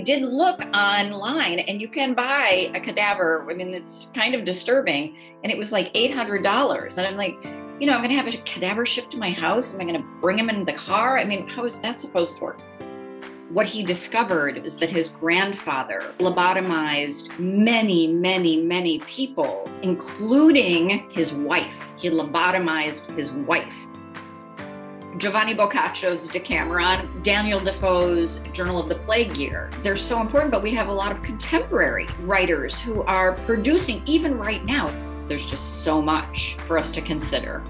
did look online, and you can buy a cadaver. I mean, it's kind of disturbing. And it was like $800. And I'm like, I'm going to have a cadaver shipped to my house. Am I going to bring him in the car? I mean, how is that supposed to work? What he discovered is that his grandfather lobotomized many, many, many people, including his wife. He lobotomized his wife. Giovanni Boccaccio's Decameron, Daniel Defoe's Journal of the Plague Year. They're so important, but we have a lot of contemporary writers who are producing, even right now. There's just so much for us to consider.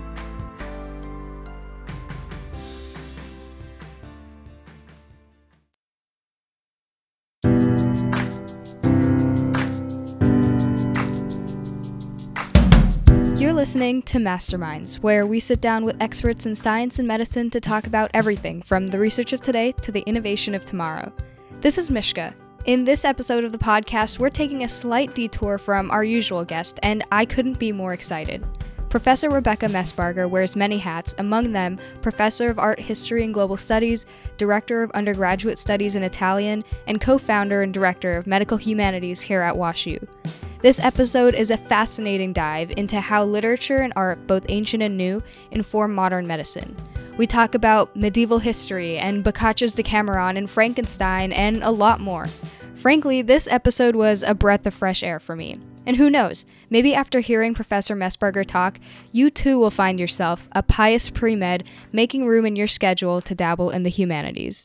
You're listening to Masterminds, where we sit down with experts in science and medicine to talk about everything from the research of today to the innovation of tomorrow. This is Mishka. In this episode of the podcast, we're taking a slight detour from our usual guest, and I couldn't be more excited. Professor Rebecca Messbarger wears many hats, among them Professor of Art History and Global Studies, Director of Undergraduate Studies in Italian, and co-founder and Director of Medical Humanities here at WashU. This episode is a fascinating dive into how literature and art, both ancient and new, inform modern medicine. We talk about medieval history and Boccaccio's Decameron and Frankenstein and a lot more. Frankly, this episode was a breath of fresh air for me. And who knows, maybe after hearing Professor Messbarger talk, you too will find yourself a pious pre-med making room in your schedule to dabble in the humanities.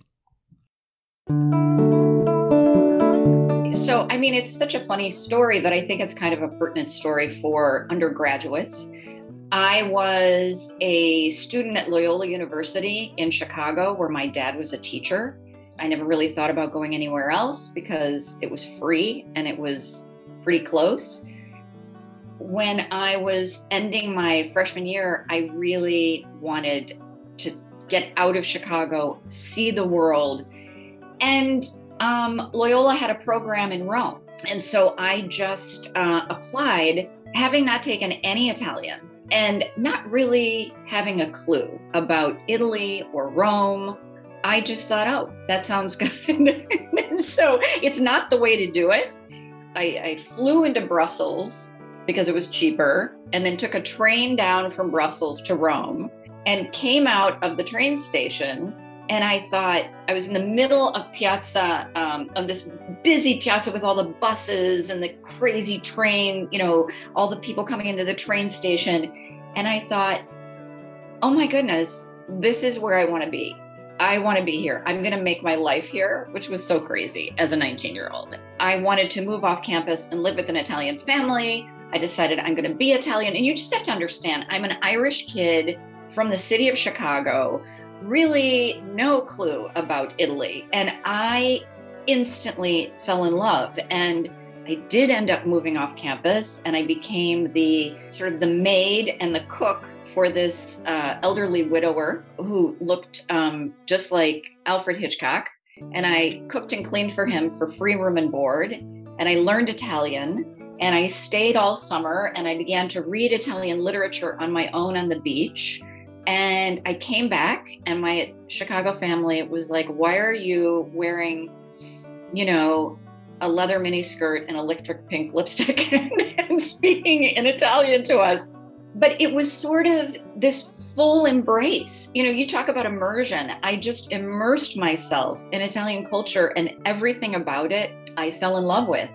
So, I mean, it's such a funny story, but I think it's kind of a pertinent story for undergraduates. I was a student at Loyola University in Chicago, where my dad was a teacher. I never really thought about going anywhere else because it was free and it was pretty close. When I was ending my freshman year, I really wanted to get out of Chicago, see the world. And Loyola had a program in Rome. And so I just applied, having not taken any Italian and not really having a clue about Italy or Rome. I just thought, oh, that sounds good. So it's not the way to do it. I flew into Brussels because it was cheaper, and then took a train down from Brussels to Rome and came out of the train station. And I thought, I was in the middle of Piazza, of this busy piazza with all the buses and the crazy train, all the people coming into the train station. And I thought, oh my goodness, this is where I want to be. I want to be here. I'm going to make my life here, which was so crazy as a 19-year-old. I wanted to move off campus and live with an Italian family. I decided I'm going to be Italian. And you just have to understand, I'm an Irish kid from the city of Chicago, really no clue about Italy. And I instantly fell in love. And I did end up moving off campus, and I became the maid and the cook for this elderly widower who looked just like Alfred Hitchcock. And I cooked and cleaned for him for free room and board. And I learned Italian, and I stayed all summer, and I began to read Italian literature on my own on the beach. And I came back, and my Chicago family was like, why are you wearing, a leather miniskirt and electric pink lipstick and speaking in Italian to us? But it was sort of this full embrace. You talk about immersion. I just immersed myself in Italian culture, and everything about it I fell in love with.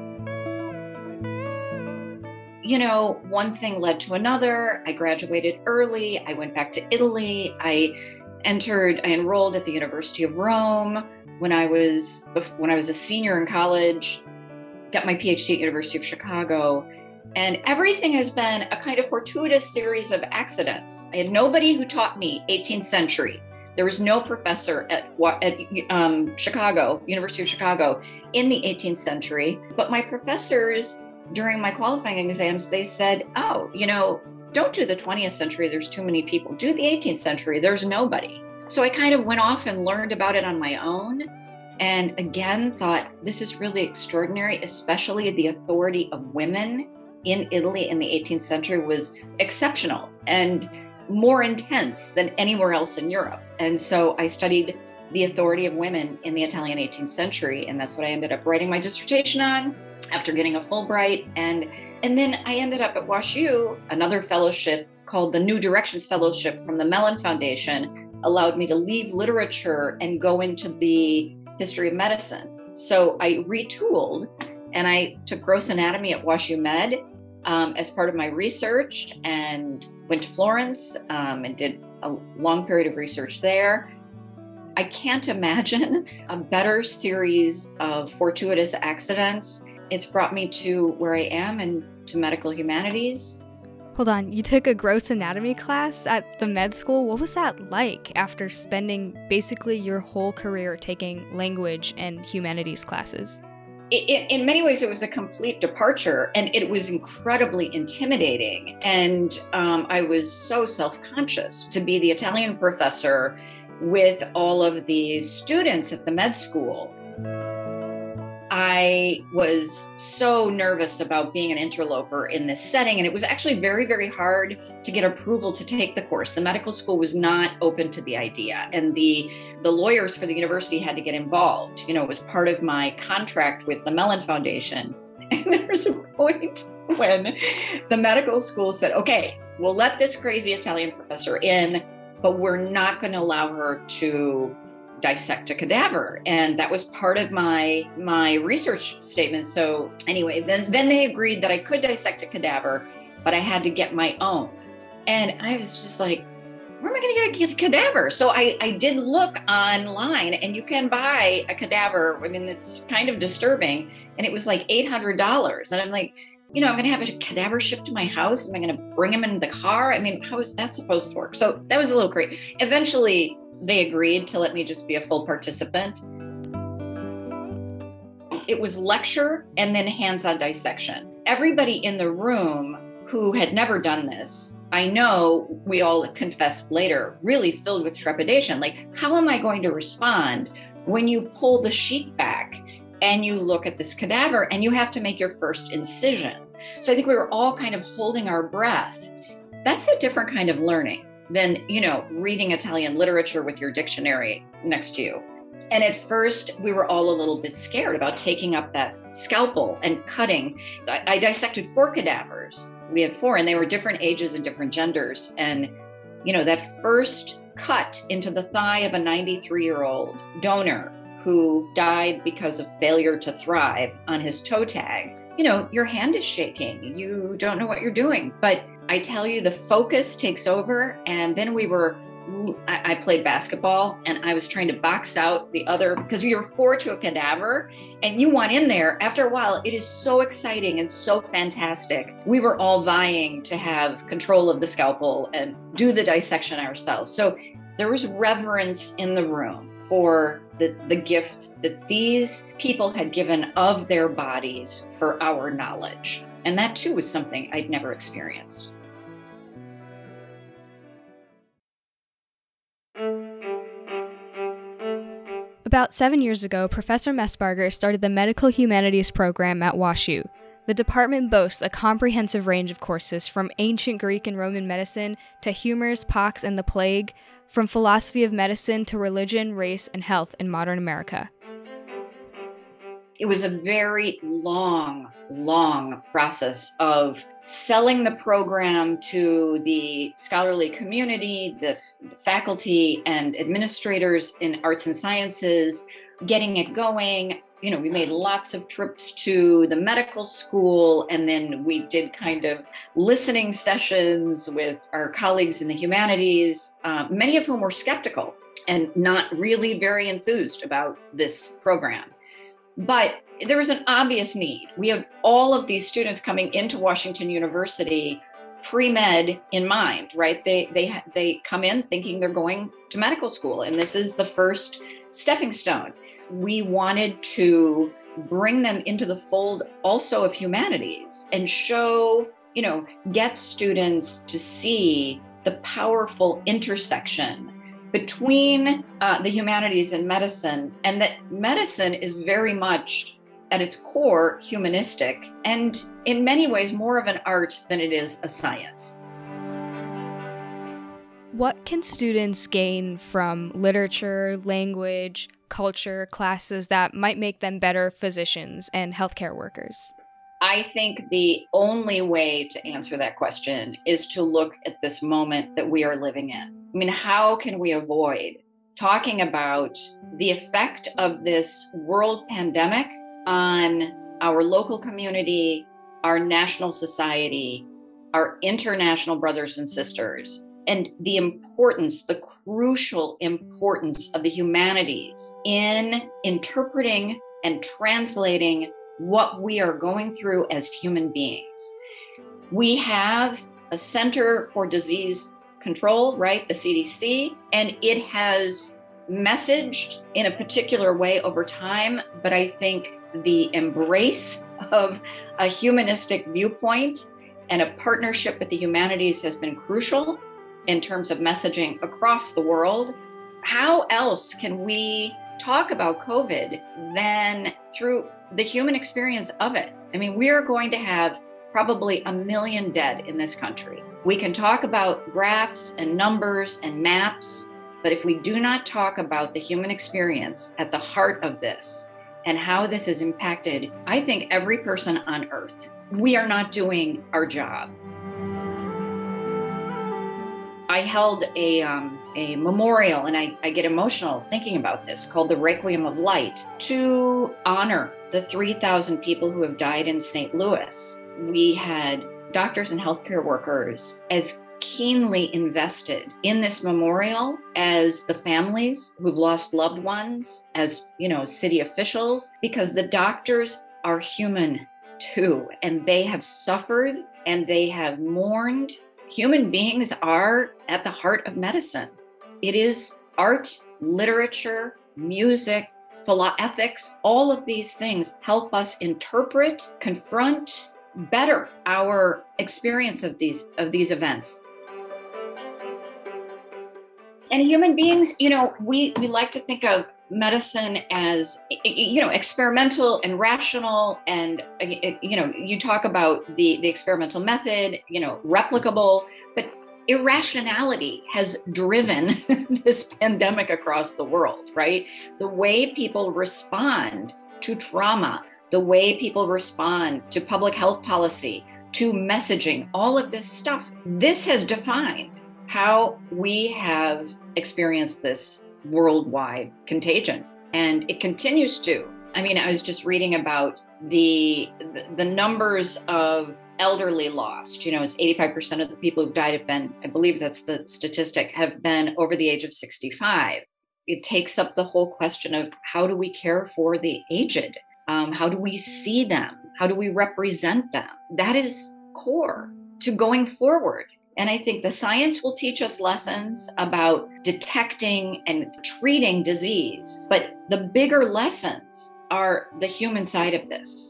One thing led to another. I graduated early. I went back to Italy. I enrolled at the University of Rome when I was a senior in college, got my PhD at University of Chicago. And everything has been a kind of fortuitous series of accidents. I had nobody who taught me 18th century. There was no professor at Chicago, University of Chicago, in the 18th century. But my professors, during my qualifying exams, they said, oh, don't do the 20th century. There's too many people. Do the 18th century. There's nobody. So I kind of went off and learned about it on my own. And again, thought this is really extraordinary, especially the authority of women in Italy in the 18th century was exceptional and more intense than anywhere else in Europe. And so I studied the authority of women in the Italian 18th century. And that's what I ended up writing my dissertation on after getting a Fulbright. And then I ended up at WashU, another fellowship called the New Directions Fellowship from the Mellon Foundation allowed me to leave literature and go into the history of medicine. So I retooled and I took gross anatomy at WashU Med as part of my research and went to Florence and did a long period of research there. I can't imagine a better series of fortuitous accidents. It's brought me to where I am and to medical humanities. Hold on, you took a gross anatomy class at the med school. What was that like after spending basically your whole career taking language and humanities classes? In many ways, it was a complete departure, and it was incredibly intimidating. And I was so self-conscious to be the Italian professor with all of these students at the med school. I was so nervous about being an interloper in this setting, and it was actually very, very hard to get approval to take the course. The medical school was not open to the idea, and the lawyers for the university had to get involved. You know, it was part of my contract with the Mellon Foundation. And there was a point when the medical school said, okay, we'll let this crazy Italian professor in, but we're not going to allow her to dissect a cadaver. And that was part of my research statement. So anyway, then they agreed that I could dissect a cadaver, but I had to get my own. And I was just like, where am I going to get a cadaver? So I did look online, and you can buy a cadaver. I mean, it's kind of disturbing. And it was like $800. And I'm like, you know, I'm going to have a cadaver shipped to my house. Am I going to bring him in the car? I mean, how is that supposed to work? So that was a little crazy. Eventually, they agreed to let me just be a full participant. It was lecture and then hands-on dissection. Everybody in the room who had never done this, I know we all confessed later, really filled with trepidation. Like, how am I going to respond when you pull the sheet back and you look at this cadaver and you have to make your first incision? So I think we were all kind of holding our breath. That's a different kind of learning than, you know, reading Italian literature with your dictionary next to you. And at first, we were all a little bit scared about taking up that scalpel and cutting. I dissected 4 cadavers. We had 4, and they were different ages and different genders. And, you know, that first cut into the thigh of a 93-year-old donor who died because of failure to thrive on his toe tag, you know, your hand is shaking. You don't know what you're doing. But I tell you, the focus takes over. And then I played basketball, and I was trying to box out the other, because you're 4 to a cadaver and you want in there. After a while, it is so exciting and so fantastic. We were all vying to have control of the scalpel and do the dissection ourselves. So there was reverence in the room for the gift that these people had given of their bodies for our knowledge. And that too was something I'd never experienced. About 7 years ago, Professor Messbarger started the Medical Humanities program at WashU. The department boasts a comprehensive range of courses from ancient Greek and Roman medicine to humors, pox, and the plague, from philosophy of medicine to religion, race, and health in modern America. It was a very long process of selling the program to the scholarly community, the faculty and administrators in arts and sciences, getting it going. You know, we made lots of trips to the medical school, and then we did kind of listening sessions with our colleagues in the humanities, many of whom were skeptical and not really very enthused about this program. But there was an obvious need. We have all of these students coming into Washington University pre-med in mind, right? They come in thinking they're going to medical school, and this is the first stepping stone. We wanted to bring them into the fold also of humanities and show, you know, get students to see the powerful intersection between the humanities and medicine, and that medicine is very much at its core humanistic and in many ways more of an art than it is a science. What can students gain from literature, language, culture, classes that might make them better physicians and healthcare workers? I think the only way to answer that question is to look at this moment that we are living in. I mean, how can we avoid talking about the effect of this world pandemic on our local community, our national society, our international brothers and sisters, and the importance, the crucial importance of the humanities in interpreting and translating what we are going through as human beings. We have a Center for Disease Control, right, the CDC, and it has messaged in a particular way over time, but I think the embrace of a humanistic viewpoint and a partnership with the humanities has been crucial in terms of messaging across the world. How else can we talk about COVID than through the human experience of it? I mean, we are going to have probably 1 million dead in this country. We can talk about graphs and numbers and maps, but if we do not talk about the human experience at the heart of this and how this has impacted, I think, every person on earth, we are not doing our job. I held a memorial, and I get emotional thinking about this, called the Requiem of Light, to honor the 3,000 people who have died in St. Louis. We had doctors and healthcare workers as keenly invested in this memorial as the families who've lost loved ones, as, city officials, because the doctors are human too, and they have suffered and they have mourned. Human beings are at the heart of medicine. It is art, literature, music, ethics. All of these things help us interpret, confront better our experience of these events. And human beings, we like to think of medicine as, experimental and rational. And, you talk about the experimental method, replicable, but irrationality has driven this pandemic across the world, right? The way people respond to trauma, the way people respond to public health policy, to messaging, all of this stuff, this has defined how we have experienced this worldwide contagion. And it continues to. I mean, I was just reading about the numbers of elderly lost. It's 85% of the people who've died have been, I believe that's the statistic, have been over the age of 65. It takes up the whole question of how do we care for the aged? How do we see them? How do we represent them? That is core to going forward. And I think the science will teach us lessons about detecting and treating disease, but the bigger lessons are the human side of this.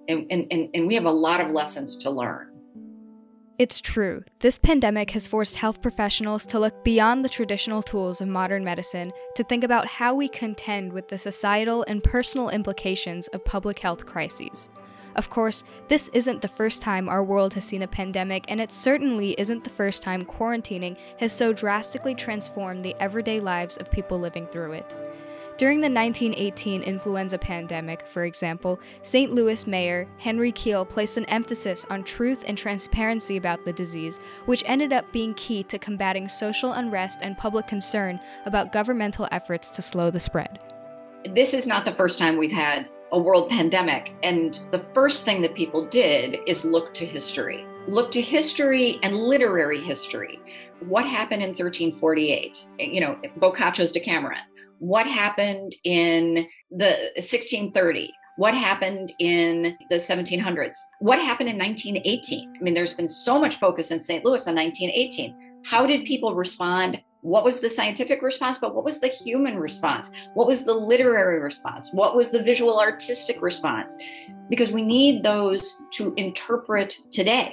And we have a lot of lessons to learn. It's true. This pandemic has forced health professionals to look beyond the traditional tools of modern medicine to think about how we contend with the societal and personal implications of public health crises. Of course, this isn't the first time our world has seen a pandemic, and it certainly isn't the first time quarantining has so drastically transformed the everyday lives of people living through it. During the 1918 influenza pandemic, for example, St. Louis Mayor Henry Keel placed an emphasis on truth and transparency about the disease, which ended up being key to combating social unrest and public concern about governmental efforts to slow the spread. This is not the first time we've had a world pandemic, and the first thing that people did is look to history. Look to history and literary history. What happened in 1348? Boccaccio's Decameron. What happened in the 1630? What happened in the 1700s? What happened in 1918? I mean, there's been so much focus in St. Louis on 1918. How did people respond? What was the scientific response, but what was the human response? What was the literary response? What was the visual artistic response? Because we need those to interpret today.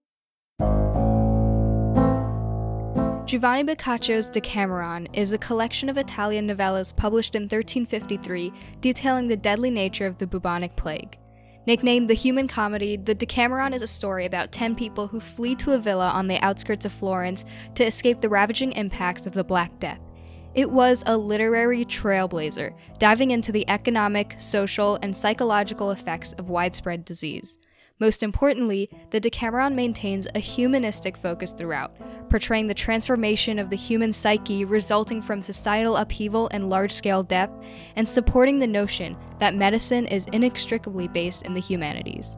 Giovanni Boccaccio's Decameron is a collection of Italian novellas published in 1353 detailing the deadly nature of the bubonic plague. Nicknamed the human comedy, the Decameron is a story about 10 people who flee to a villa on the outskirts of Florence to escape the ravaging impacts of the Black Death. It was a literary trailblazer, diving into the economic, social, and psychological effects of widespread disease. Most importantly, the Decameron maintains a humanistic focus throughout, portraying the transformation of the human psyche resulting from societal upheaval and large-scale death, and supporting the notion that medicine is inextricably based in the humanities.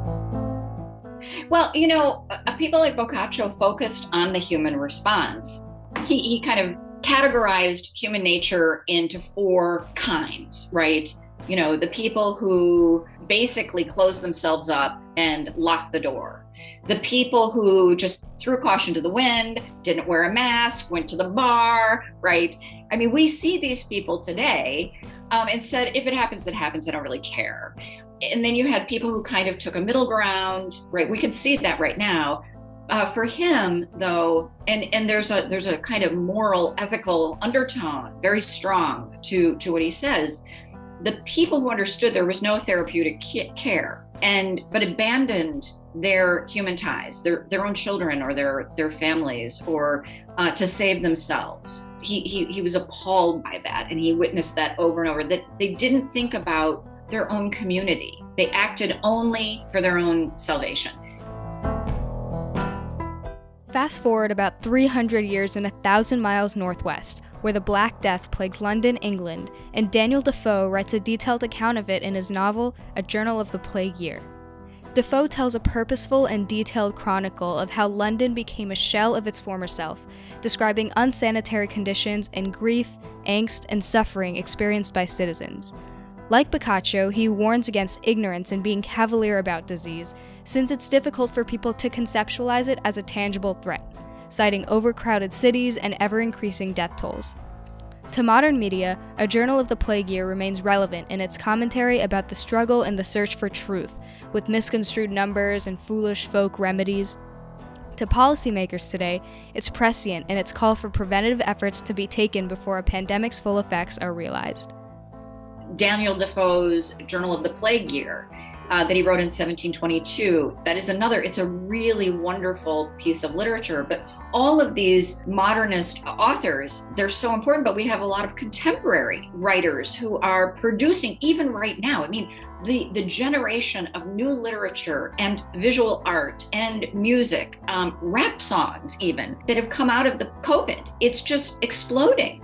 Well, people like Boccaccio focused on the human response. He kind of categorized human nature into 4 kinds, right? The people who basically closed themselves up and locked the door. The people who just threw caution to the wind, didn't wear a mask, went to the bar, right? I mean, we see these people today and said, if it happens, it happens. I don't really care. And then you had people who kind of took a middle ground, right? We can see that right now. For him, though, and there's a kind of moral, ethical undertone, very strong to what he says. The people who understood there was no therapeutic care but abandoned their human ties, their own children or their families, or to save themselves. He was appalled by that, and he witnessed that over and over, that they didn't think about their own community. They acted only for their own salvation. Fast forward about 300 years and 1,000 miles northwest, where the Black Death plagued London, England, and Daniel Defoe writes a detailed account of it in his novel, A Journal of the Plague Year. Defoe tells a purposeful and detailed chronicle of how London became a shell of its former self, describing unsanitary conditions and grief, angst, and suffering experienced by citizens. Like Boccaccio, he warns against ignorance and being cavalier about disease, since it's difficult for people to conceptualize it as a tangible threat, citing overcrowded cities and ever-increasing death tolls. To modern media, A Journal of the Plague Year remains relevant in its commentary about the struggle and the search for truth, with misconstrued numbers and foolish folk remedies. To policymakers today, it's prescient in its call for preventative efforts to be taken before a pandemic's full effects are realized. Daniel Defoe's Journal of the Plague Year that he wrote in 1722, that is another, it's a really wonderful piece of literature. But all of these modernist authors, they're so important, but we have a lot of contemporary writers who are producing, even right now. I mean, the generation of new literature and visual art and music, rap songs even, that have come out of the COVID, it's just exploding.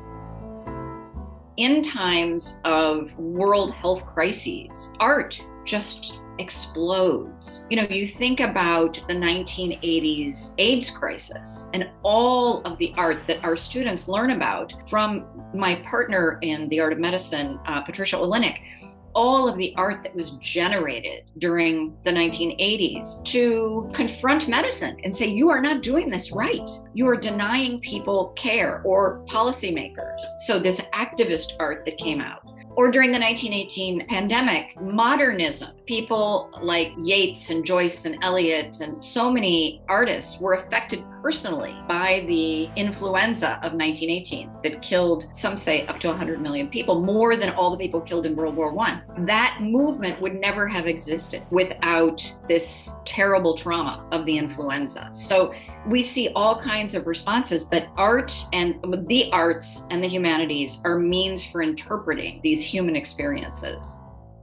In times of world health crises, art just explodes. You think about the 1980s AIDS crisis and all of the art that our students learn about from my partner in the art of medicine, Patricia Olinik. All of the art that was generated during the 1980s to confront medicine and say, you are not doing this right. You are denying people care, or policymakers. So this activist art that came out. Or during the 1918 pandemic, modernism, people like Yeats and Joyce and Eliot and so many artists were affected personally by the influenza of 1918 that killed, some say, up to 100 million people, more than all the people killed in World War I. That movement would never have existed without this terrible trauma of the influenza. So we see all kinds of responses, but art and the arts and the humanities are means for interpreting these human experiences.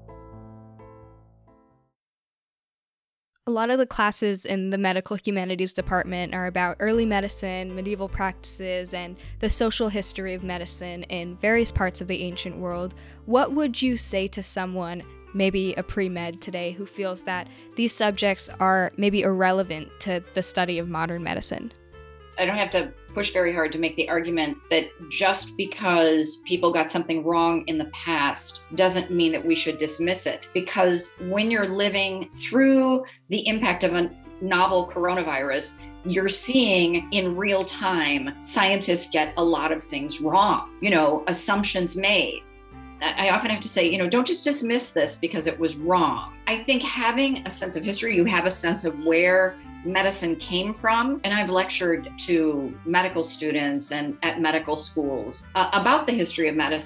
A lot of the classes in the medical humanities department are about early medicine, medieval practices, and the social history of medicine in various parts of the ancient world. What would you say to someone, maybe a pre-med today, who feels that these subjects are maybe irrelevant to the study of modern medicine? I don't have to push very hard to make the argument that just because people got something wrong in the past doesn't mean that we should dismiss it. Because when you're living through the impact of a novel coronavirus, you're seeing in real time scientists get a lot of things wrong, assumptions made. I often have to say, don't just dismiss this because it was wrong. I think having a sense of history, you have a sense of where medicine came from. And I've lectured to medical students and at medical schools about the history of medicine.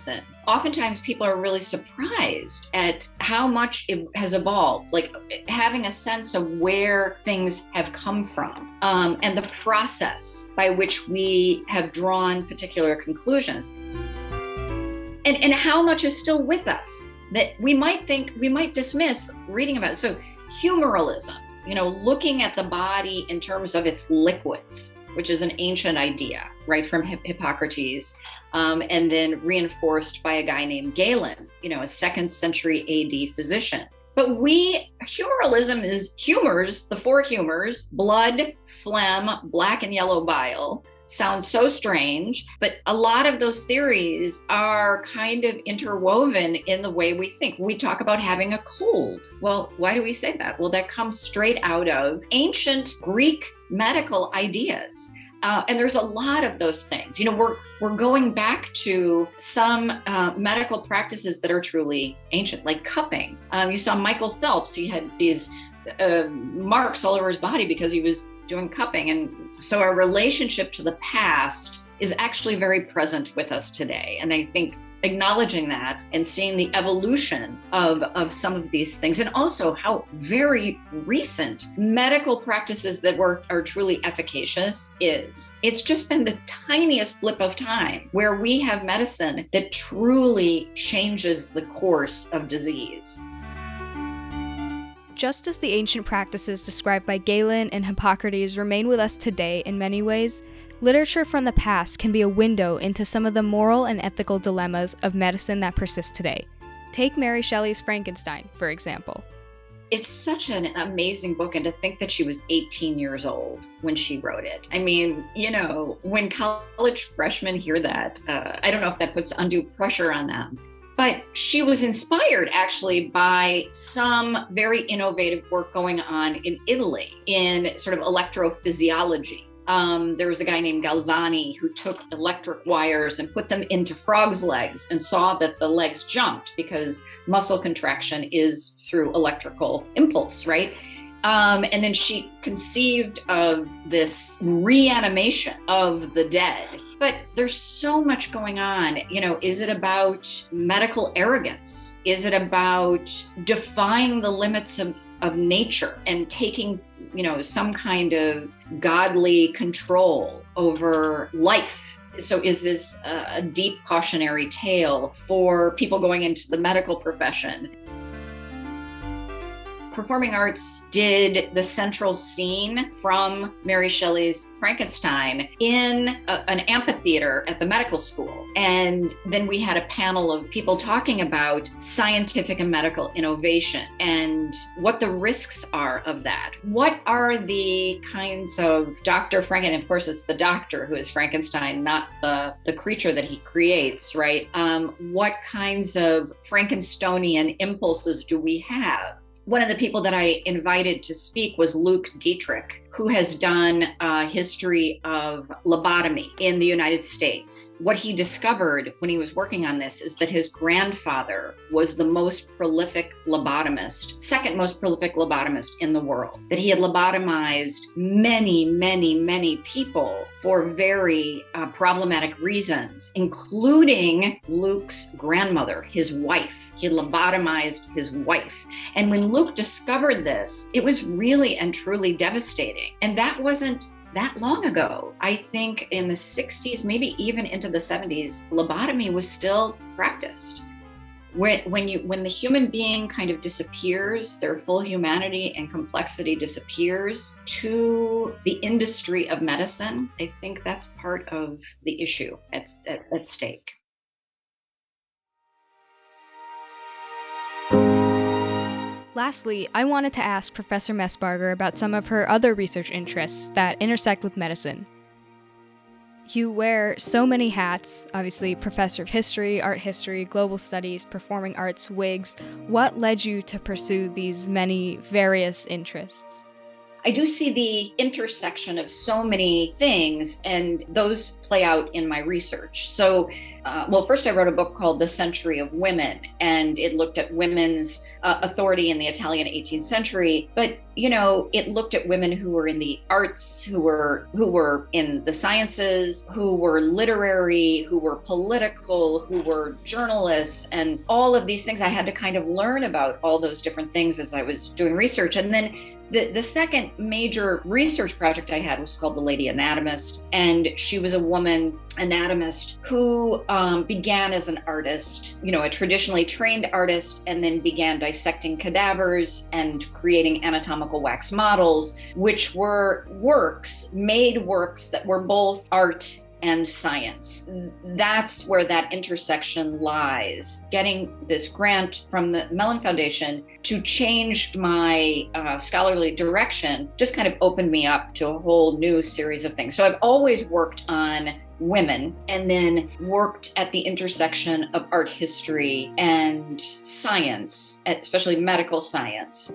oftentimes people are really surprised at how much it has evolved, like having a sense of where things have come from, and the process by which we have drawn particular conclusions, and how much is still with us that we might dismiss reading about it. So humoralism, looking at the body in terms of its liquids, which is an ancient idea, right, from Hippocrates, and then reinforced by a guy named Galen, a 2nd century AD physician. But humoralism humors, the 4 humors: blood, phlegm, black and yellow bile. Sounds so strange, but a lot of those theories are kind of interwoven in the way we think. We talk about having a cold. Well, why do we say that? Well, that comes straight out of ancient Greek medical ideas. And there's a lot of those things. We're going back to some medical practices that are truly ancient, like cupping. You saw Michael Phelps. He had these marks all over his body because he was doing cupping. And so our relationship to the past is actually very present with us today. And I think acknowledging that and seeing the evolution of some of these things, and also how very recent medical practices that are truly efficacious it's just been the tiniest blip of time where we have medicine that truly changes the course of disease. Just as the ancient practices described by Galen and Hippocrates remain with us today in many ways, literature from the past can be a window into some of the moral and ethical dilemmas of medicine that persist today. Take Mary Shelley's Frankenstein, for example. It's such an amazing book, and to think that she was 18 years old when she wrote it. I mean, when college freshmen hear that, I don't know if that puts undue pressure on them. But she was inspired actually by some very innovative work going on in Italy in sort of electrophysiology. There was a guy named Galvani who took electric wires and put them into frogs' legs and saw that the legs jumped because muscle contraction is through electrical impulse, right? And then she conceived of this reanimation of the dead. But there's so much going on. Is it about medical arrogance? Is it about defying the limits of nature and taking, some kind of godly control over life? So is this a deep cautionary tale for people going into the medical profession? Performing Arts did the central scene from Mary Shelley's Frankenstein in an amphitheater at the medical school. And then we had a panel of people talking about scientific and medical innovation and what the risks are of that. What are the kinds of Dr. Frankenstein, of course it's the doctor who is Frankenstein, not the creature that he creates, right? What kinds of Frankensteinian impulses do we have? One of the people that I invited to speak was Luke Dietrich, who has done a history of lobotomy in the United States. What he discovered when he was working on this is that his grandfather was the most prolific lobotomist, second most prolific lobotomist in the world, that he had lobotomized many, many, many people for very problematic reasons, including Luke's grandmother, his wife. He had lobotomized his wife. And when Luke discovered this, it was really and truly devastating. And that wasn't that long ago. I think in the 60s, maybe even into the 70s, lobotomy was still practiced. When the human being kind of disappears, their full humanity and complexity disappears to the industry of medicine, I think that's part of the issue at stake. Lastly, I wanted to ask Professor Messbarger about some of her other research interests that intersect with medicine. You wear so many hats, obviously professor of history, art history, global studies, performing arts, wigs. What led you to pursue these many various interests? I do see the intersection of so many things, and those play out in my research. So well, first I wrote a book called The Century of Women, and it looked at women's authority in the Italian 18th century. But, it looked at women who were in the arts, who were in the sciences, who were literary, who were political, who were journalists, and all of these things. I had to kind of learn about all those different things as I was doing research. And then the second major research project I had was called The Lady Anatomist, and she was a woman anatomist who began as an artist, a traditionally trained artist, and then began dissecting cadavers and creating anatomical wax models, which were made works that were both art and science. That's where that intersection lies. Getting this grant from the Mellon Foundation to change my scholarly direction just kind of opened me up to a whole new series of things. So I've always worked on women and then worked at the intersection of art history and science, especially medical science.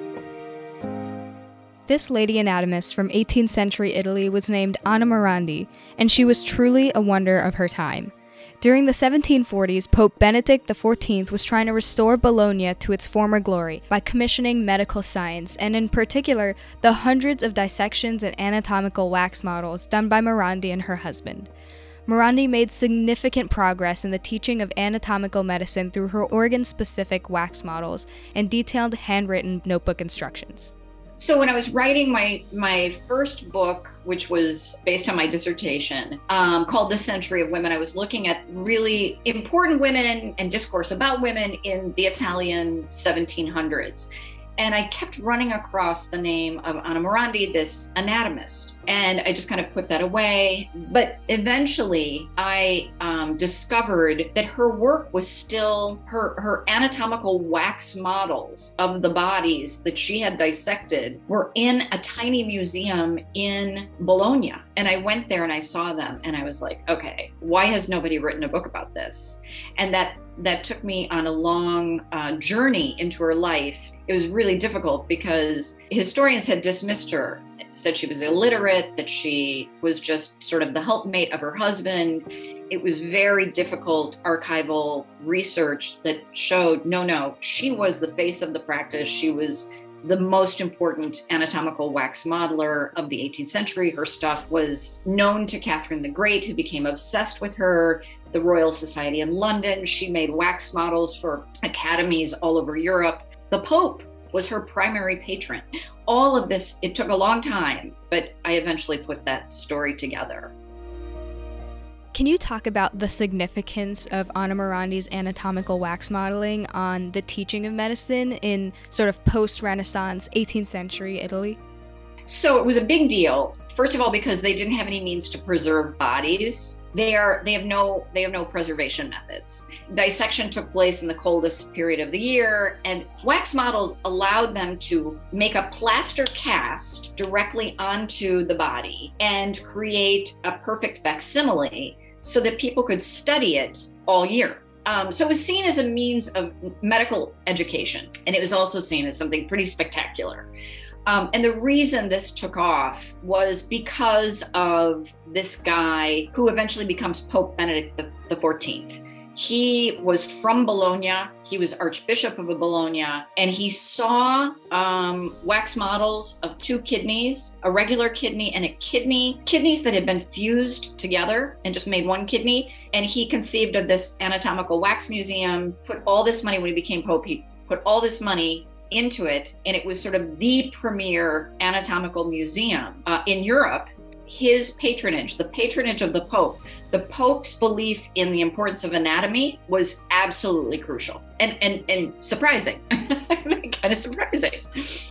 This lady anatomist from 18th century Italy was named Anna Morandi, and she was truly a wonder of her time. During the 1740s, Pope Benedict XIV was trying to restore Bologna to its former glory by commissioning medical science, and in particular, the hundreds of dissections and anatomical wax models done by Morandi and her husband. Morandi made significant progress in the teaching of anatomical medicine through her organ-specific wax models and detailed handwritten notebook instructions. So when I was writing my first book, which was based on my dissertation, called The Century of Women, I was looking at really important women and discourse about women in the Italian 1700s. And I kept running across the name of Anna Morandi, this anatomist, and I just kind of put that away. But eventually I discovered that her work was still, her anatomical wax models of the bodies that she had dissected were in a tiny museum in Bologna. And I went there and I saw them and I was like, okay, why has nobody written a book about this? And that took me on a long journey into her life. It was really difficult because historians had dismissed her, said she was illiterate, that she was just sort of the helpmate of her husband. It was very difficult archival research that showed, no, she was the face of the practice. She was the most important anatomical wax modeler of the 18th century. Her stuff was known to Catherine the Great, who became obsessed with her, the Royal Society in London. She made wax models for academies all over Europe. The Pope was her primary patron. All of this, it took a long time, but I eventually put that story together. Can you talk about the significance of Anna Morandi's anatomical wax modeling on the teaching of medicine in sort of post-Renaissance 18th century Italy? So it was a big deal. First of all, because they didn't have any means to preserve bodies. They have no preservation methods. Dissection took place in the coldest period of the year, and wax models allowed them to make a plaster cast directly onto the body and create a perfect facsimile so that people could study it all year. So it was seen as a means of medical education, and it was also seen as something pretty spectacular. And the reason this took off was because of this guy who eventually becomes Pope Benedict XIV. He was from Bologna. He was Archbishop of Bologna, and he saw wax models of two kidneys, a regular kidney and a kidneys that had been fused together and just made one kidney. And he conceived of this anatomical wax museum, put all this money, when he became Pope, he put all this money into it, and it was sort of the premier anatomical museum in Europe. His patronage, the patronage of the Pope's belief in the importance of anatomy was absolutely crucial and surprising, kind of surprising.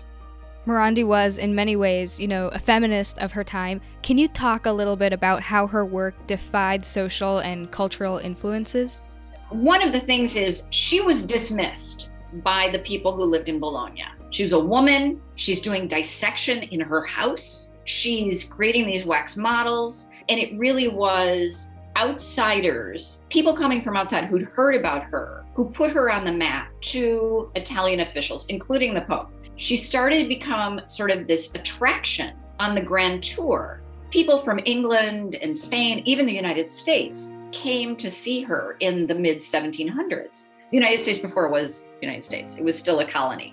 Morandi was, in many ways, a feminist of her time. Can you talk a little bit about how her work defied social and cultural influences? One of the things is she was dismissed by the people who lived in Bologna. She was a woman. She's doing dissection in her house. She's creating these wax models. And it really was outsiders, people coming from outside who'd heard about her, who put her on the map to Italian officials, including the Pope. She started to become sort of this attraction on the Grand Tour. People from England and Spain, even the United States, came to see her in the mid 1700s. The United States before it was the United States. It was still a colony.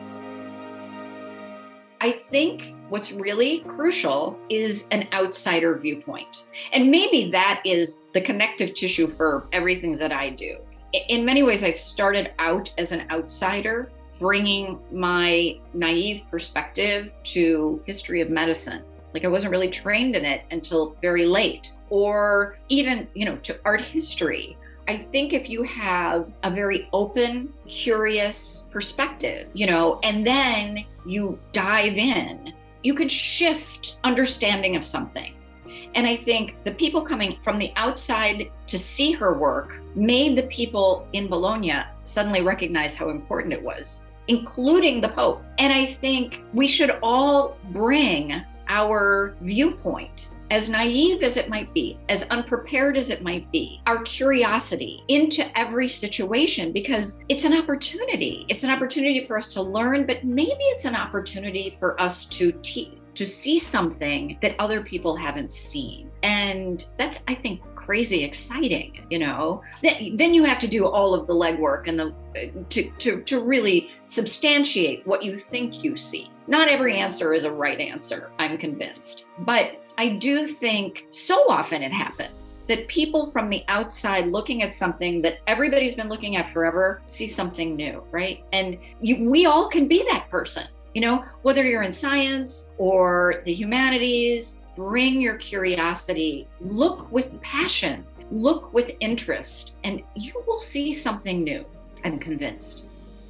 I think what's really crucial is an outsider viewpoint. And maybe that is the connective tissue for everything that I do. In many ways, I've started out as an outsider, bringing my naive perspective to history of medicine. Like I wasn't really trained in it until very late, or even, to art history. I think if you have a very open, curious perspective, and then you dive in, you can shift understanding of something. And I think the people coming from the outside to see her work made the people in Bologna suddenly recognize how important it was, including the Pope. And I think we should all bring our viewpoint, as naive as it might be, as unprepared as it might be, our curiosity into every situation, because it's an opportunity. It's an opportunity for us to learn, but maybe it's an opportunity for us to see something that other people haven't seen. And that's, I think, crazy exciting, Then you have to do all of the legwork and to really substantiate what you think you see. Not every answer is a right answer, I'm convinced. But I do think so often it happens that people from the outside looking at something that everybody's been looking at forever see something new, right? And we all can be that person, whether you're in science or the humanities. Bring your curiosity, look with passion, look with interest, and you will see something new, I'm convinced.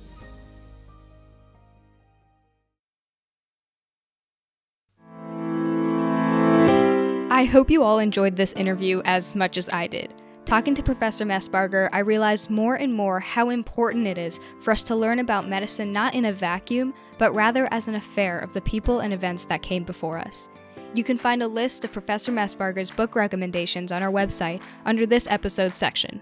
I hope you all enjoyed this interview as much as I did. Talking to Professor Messbarger, I realized more and more how important it is for us to learn about medicine not in a vacuum, but rather as an affair of the people and events that came before us. You can find a list of Professor Messbarger's book recommendations on our website under this episode's section.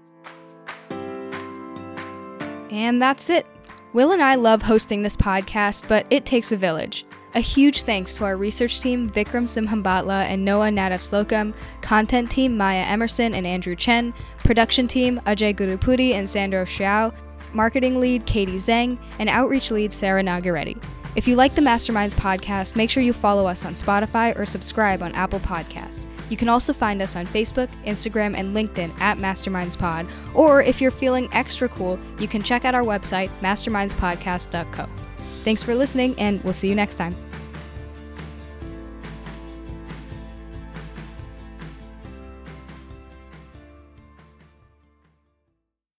And that's it. Will and I love hosting this podcast, but it takes a village. A huge thanks to our research team, Vikram Simhambatla and Noah Nadav-Slocum, content team, Maya Emerson and Andrew Chen, production team, Ajay Gurupudi and Sandro Xiao, marketing lead, Katie Zhang, and outreach lead, Sarah Nagaretti. If you like the Masterminds podcast, make sure you follow us on Spotify or subscribe on Apple Podcasts. You can also find us on Facebook, Instagram, and LinkedIn at MastermindsPod, or if you're feeling extra cool, you can check out our website, mastermindspodcast.co. Thanks for listening, and we'll see you next time.